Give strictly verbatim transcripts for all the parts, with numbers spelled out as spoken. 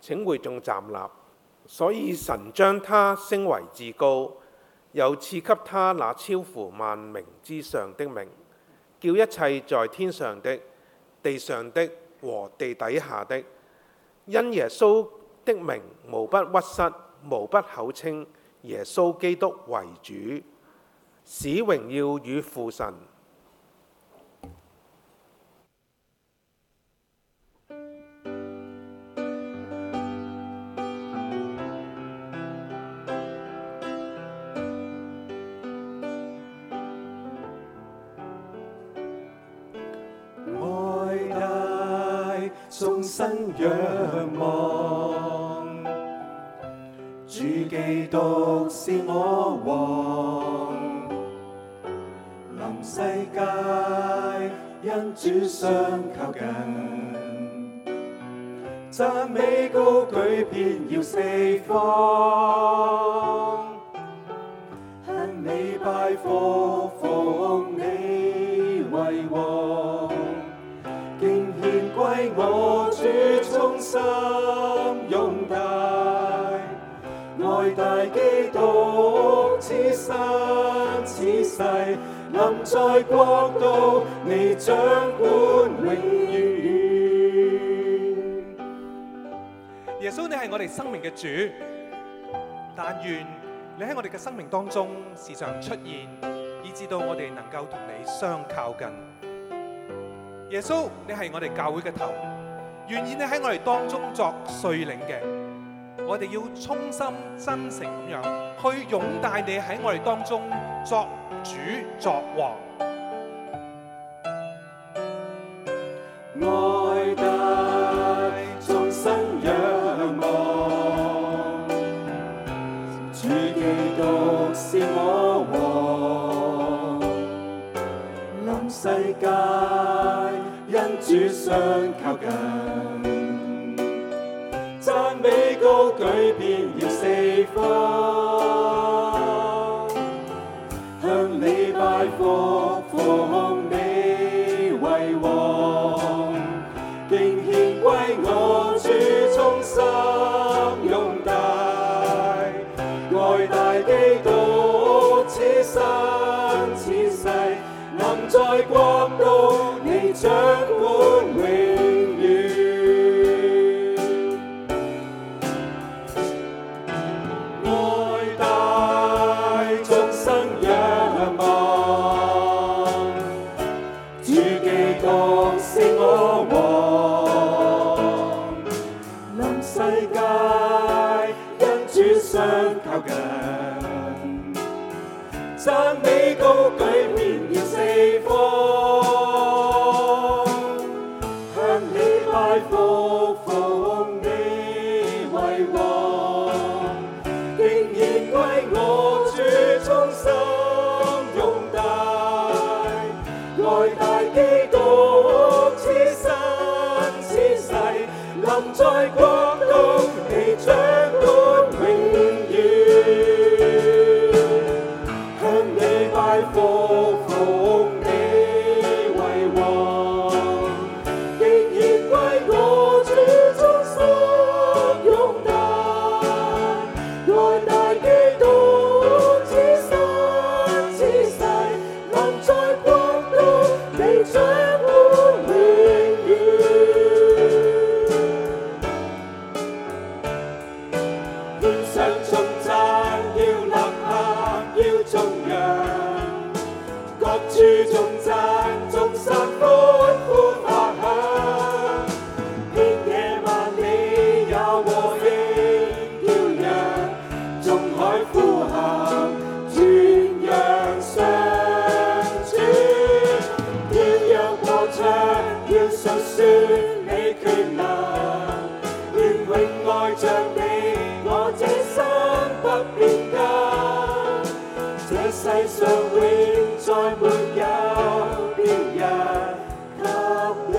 請會眾站立。所以神將他升為至高，又賜給他那超乎萬名之上的名，叫一切在天上的、地上的和地底下的，因耶穌的名無不屈膝，無不口稱耶穌基督為主，使榮耀與父神。 眾生仰望，主基督是我王，臨世界因主相靠近，讚美高舉遍耀四方，向你拜伏，奉你為王。敬獻歸我主，衷心擁戴，愛戴基督，此生此世，臨在國度，你掌管永遠。 耶穌，你係我哋生命嘅主，但願你喺我哋嘅生命當中時常出現，以致到我哋能夠同你相靠近。耶穌，你係我哋教會嘅頭，願意你喺我哋當中作率領嘅，我哋要衷心真誠咁樣去擁戴你喺我哋當中作主作王。 愛戴眾生仰望，主基督是我王，臨世界因主相靠近，讚美高舉遍耀四方，向你拜伏，奉你為王，敬獻歸我主，衷心擁戴，愛戴基督，此生此世，臨在國度，你掌管永遠。愛戴眾生仰望，主基督是我王，臨世界因主相靠近，讚美高舉遍耀四方，向你拜伏，奉你為王，敬獻歸我主，衷心擁戴，愛戴基督，此生此世，臨在國度，你掌管永遠。向你拜伏，奉你為王，敬獻歸我主，衷心擁戴，愛戴基督，此生此世，臨在國度，你掌管永遠。獻上頌讚，要吶喊，要頌揚，各處頌讚，眾山歡呼發響，遍野萬里也和應飄揚，眾海呼喊，傳揚上主，要讓歌唱，要述說你權能，願永愛着你，我這生不變更，這世上永再沒有別人及你。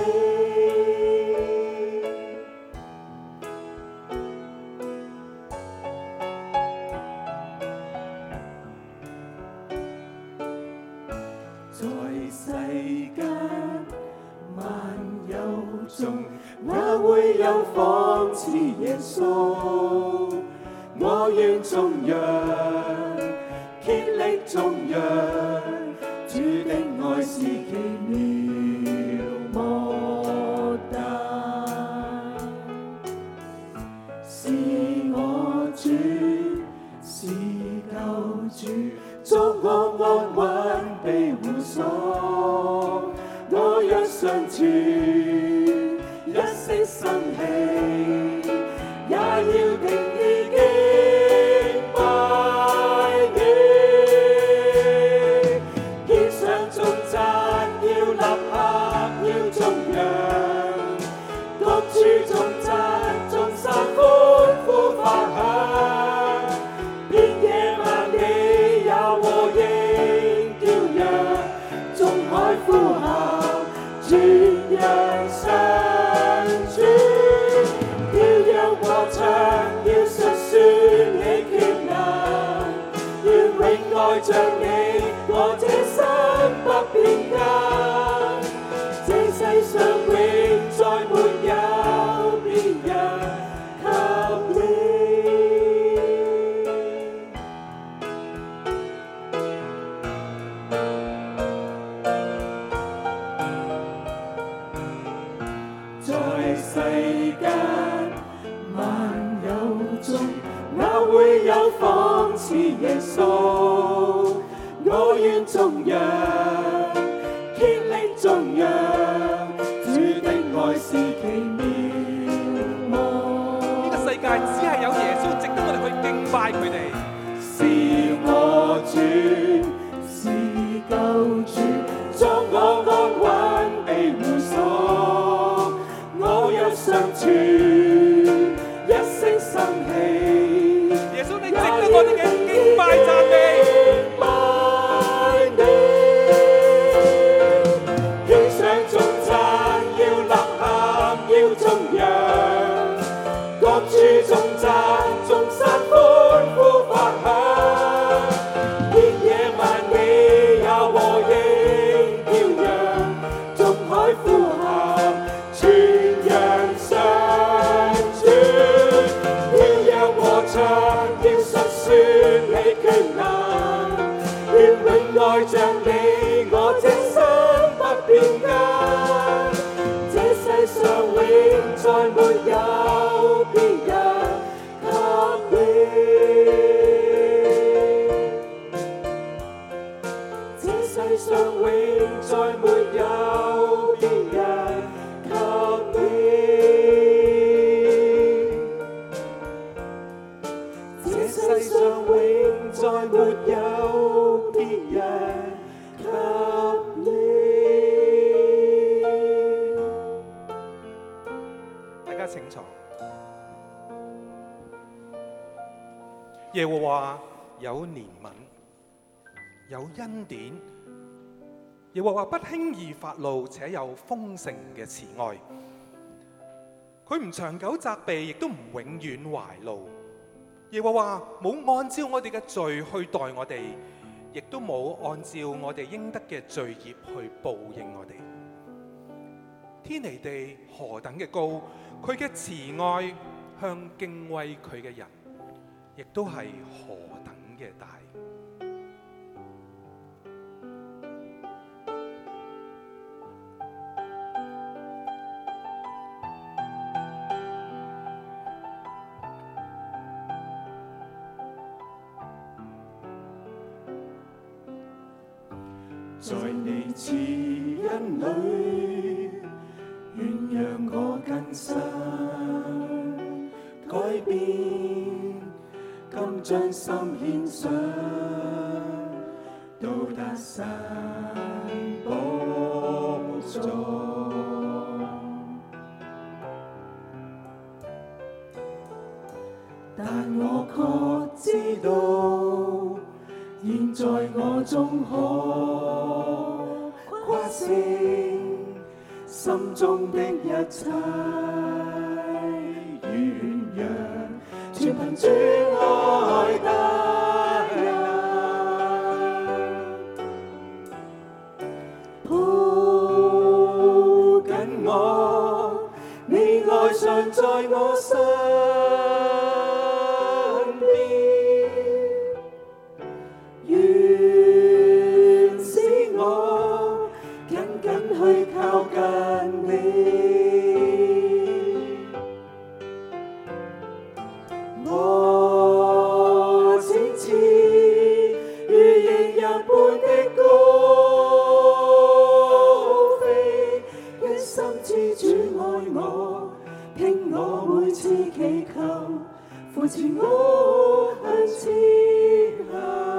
在世間， 萬有中哪會有仿似耶穌？我願頌揚，竭力頌揚，主的愛是奇妙莫大，是我主，是救主，作我安穩庇護所。我若常存一息生氣，也要定意敬拜你。獻上頌讚，要立刻要頌揚，各處頌讚，眾山歡呼發響，遍野萬里也和應叫揚，眾海呼喊。傳揚上主，要讓和唱，要述説你權能，願永愛着你，我這心不變更。這世上永再沒有別人及你。在世間萬有中，哪會有仿似耶穌？我願頌揚，竭力頌揚，主的愛是奇妙莫。 呢個世界只係有耶穌值得我哋去敬拜佢哋。 是我主，是救主，作我安穩庇護所。我若常存一息生氣， 耶穌你值得我哋嘅敬拜讚美。 獻上頌讚，要吶喊，要頌揚，各處頌讚，眾山歡呼發響，遍野萬里也和應叫揚，眾海呼喊。要述説你權能，願永愛着你，我這心不變更。這世上永再沒有別人及你，這世上永再沒有別人及你。世上永再沒有別人及你。 大家請坐。耶和華有憐憫，有恩典。耶和華不輕易發怒，且有豐盛嘅慈愛。佢唔長久責備，亦都唔永遠懷怒。耶和華冇按照我哋嘅罪去待我哋，亦都冇按照我哋應得嘅罪孽去報應我哋。天離地何等嘅高，佢嘅慈愛向敬畏佢嘅人，亦都係何等嘅大。 在你慈恩裏，願讓我更新改變，今將心獻上，到達神寶座。但我確知道，現在我終可誇勝，心中的一切軟弱，全憑主愛大能，抱常在我身邊，願使我緊緊去靠近你。我整次如螢日般的高飛，一心知主愛我，聽我每次祈求，扶持我向前行。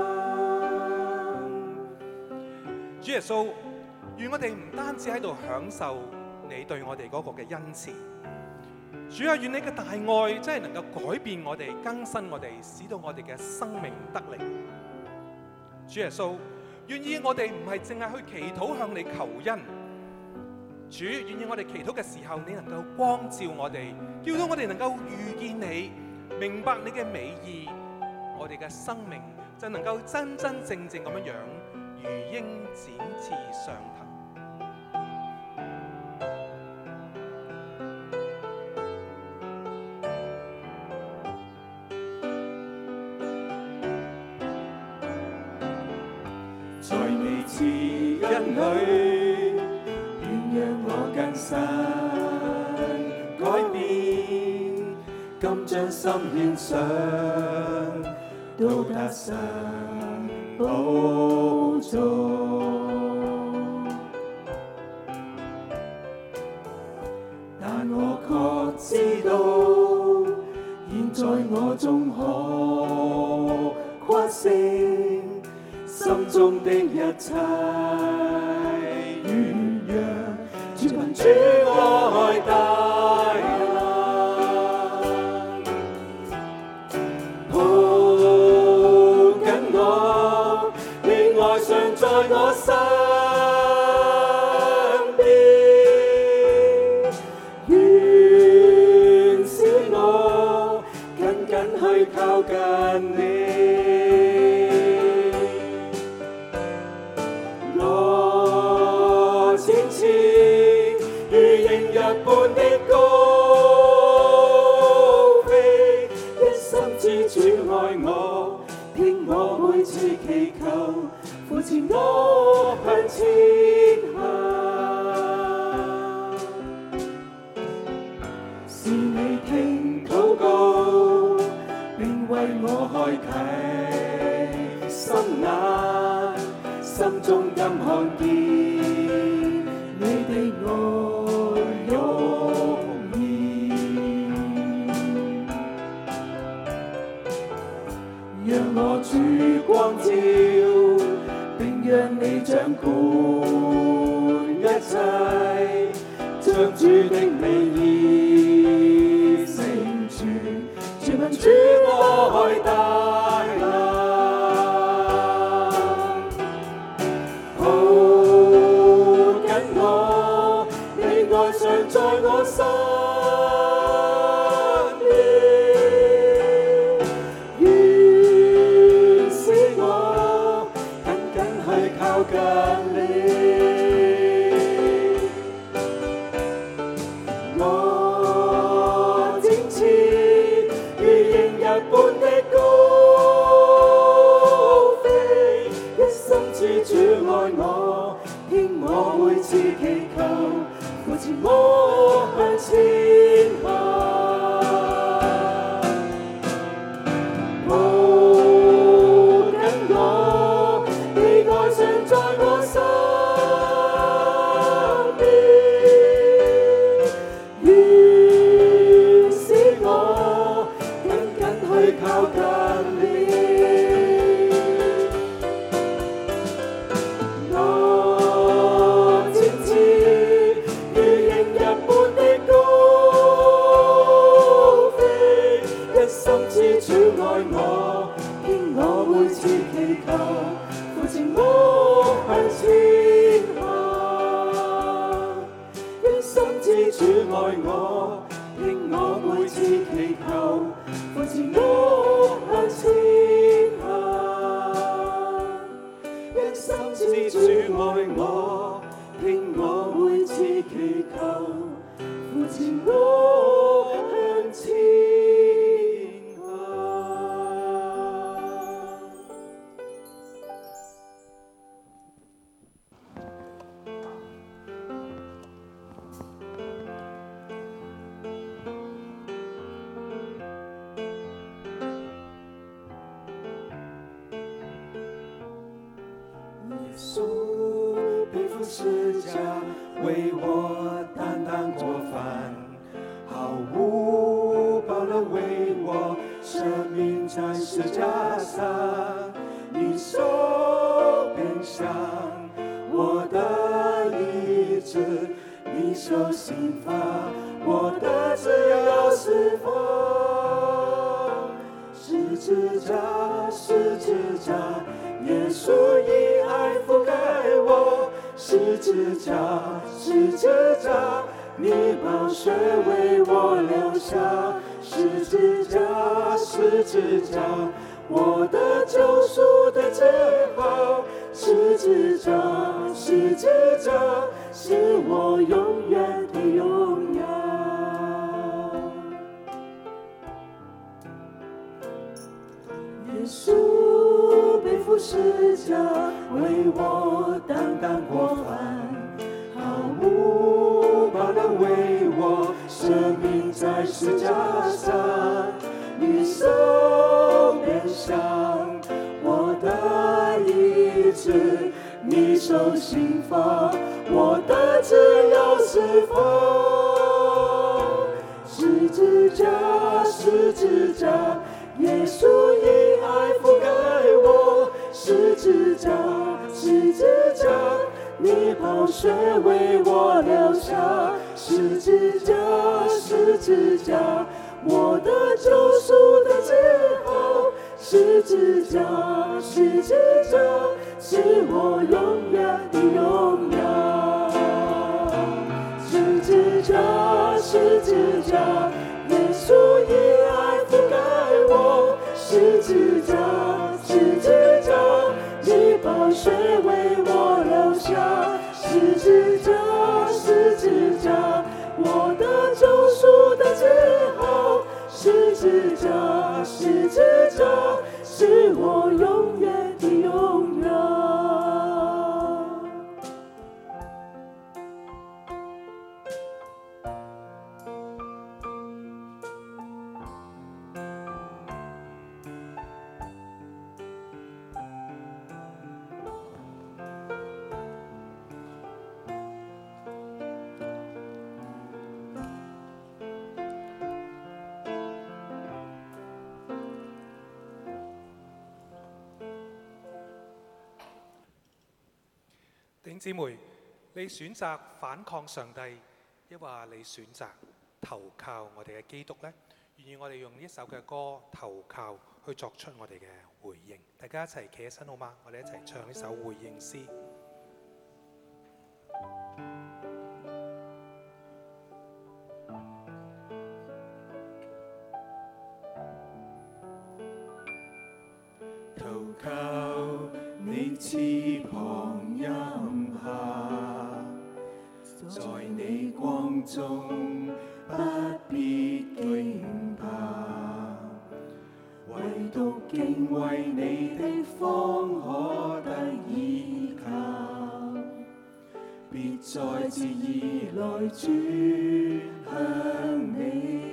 主耶穌，願我哋唔單止喺度享受你對我哋嗰個嘅恩慈，主啊，願你嘅大愛真係能夠改變我哋、更新我哋，使到我哋嘅生命得力。主耶穌，願意我哋唔係淨係去祈禱向你求恩，主願意我哋祈禱嘅時候，你能夠光照我哋，叫到我哋能夠遇見你，明白你嘅美意，我哋嘅生命就能夠真真正正咁樣樣如鷹展翅上騰。 在你慈恩裏，願讓我更新改變，今將心獻上，到達神寶座。但我確知道，現在我終可誇勝心中的一切軟弱，全憑主愛大能，抱緊我，你愛常在我身邊，願使我緊緊去靠近你。般的高飛，一心知主愛我，聽我每次祈求，扶持我向前行。是你聽禱告，並為我開啟心眼，心中今看見你的愛。讓我主光照，並讓你掌管一切，將主的美意成全，全憑主愛大能，抱緊我，你愛常在我身。近你，我展翅如螢日般的高飛，一心知主愛我，聽我每次祈求，扶持我向前行。主愛我，聽我每次祈求，扶持我向前行。一心知主愛我，聽我每次祈求，扶父亲我很亲耶稣背负十架，为我担当过犯，毫无保留为我舍命在十架上。你手边上我的医治，你手心发我的自由释放。十字架，十字架，耶稣以爱覆盖我。十字架，十字架，你宝血为我留下。十字架，十字架，我的救赎的记号。十字架，十字架，是我永远的荣耀。耶稣背负十架，为我担当过犯，毫无保留为我舍命在十架上。你手边上我的医治，你手心发我的自由释放。十字架，十字架，耶稣以爱覆盖我。十字架，十字架，你宝血为我留下。十字架，十字架，我的救赎的记号。十字架，十字架，是我永远的荣耀。十字架，十字架，耶稣以爱覆盖我。十字架，十字架，你宝血为我留下。十字架，十字架，我的救赎的记号。十字架，十字架，是我永远的荣耀。 弟兄姊妹，你選擇反抗上帝，抑或你選擇投靠我哋嘅基督呢？願意我哋用呢一首嘅歌投靠去作出我哋嘅回應。大家一齊企起身好嗎？我哋一齊唱呢首回應詩。 投靠你翅膀蔭下，在你光中不必驚怕，唯獨敬畏你的方可得依靠，別再自意來轉向你。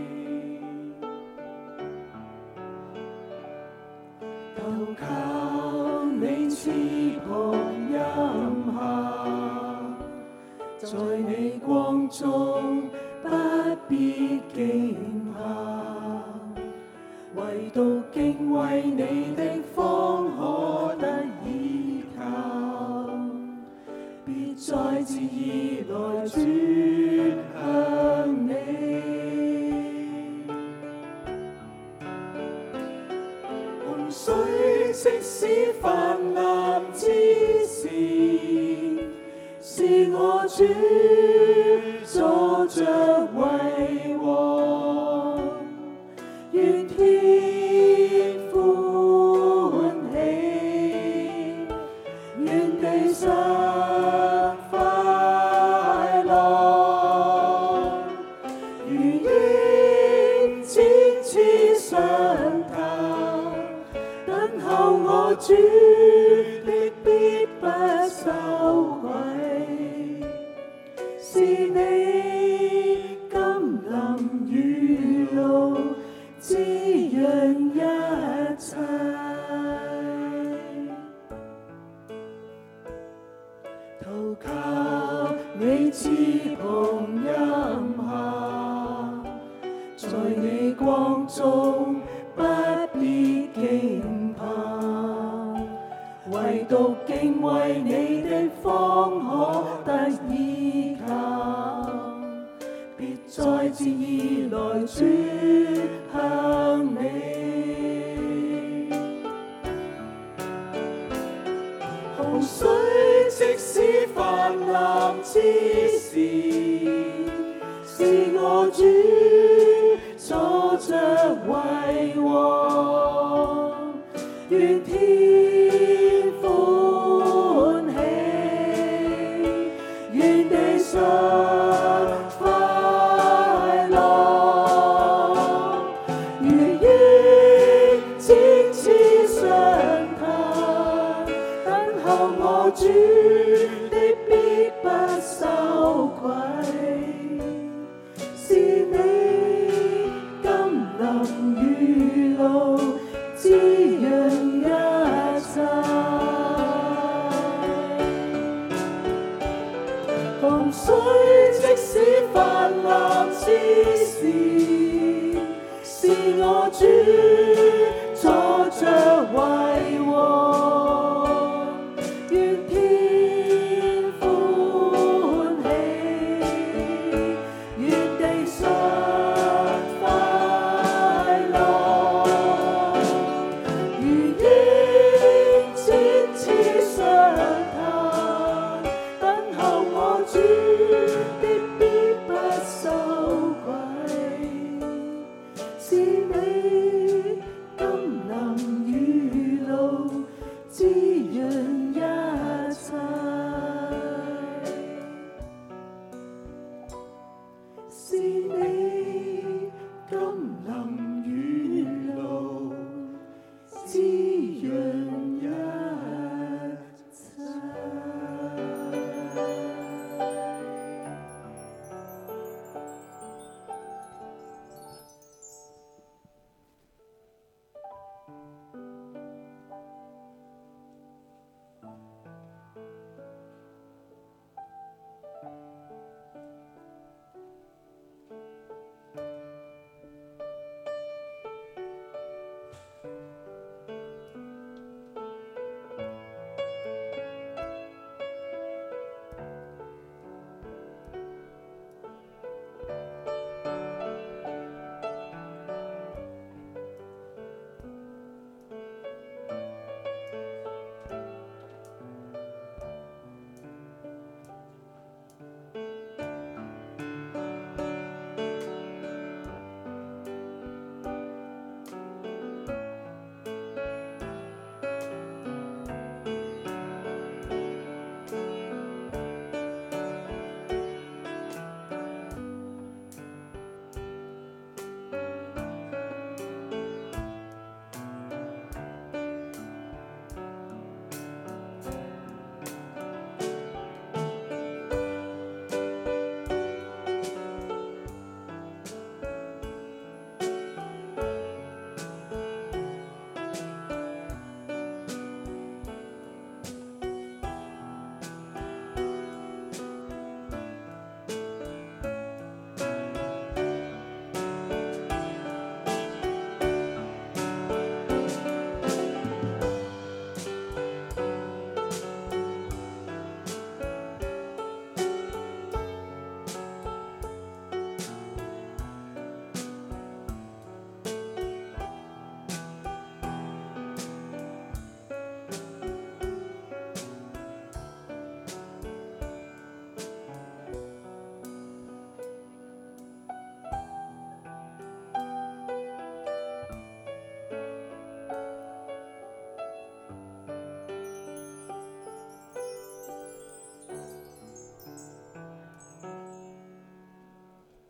投靠你翅膀蔭下，在你光中不必驚嚇，唯獨敬畏你的方可得依靠，別再自意來轉向你。洪水即使泛濫之時，是我主坐着為王，願天歡喜，願地上快樂。 投靠你翅膀蔭下，在你光中不必驚怕，唯獨敬畏你的方可得依靠，別再折意來轉向你。洪水即使泛濫之時，是我主坐着為王，願天歡喜，願地上快樂，如鷹展翅上騰，等候我主的必不羞愧，是你甘霖雨露滋養一切。洪水即使泛濫之時，是我主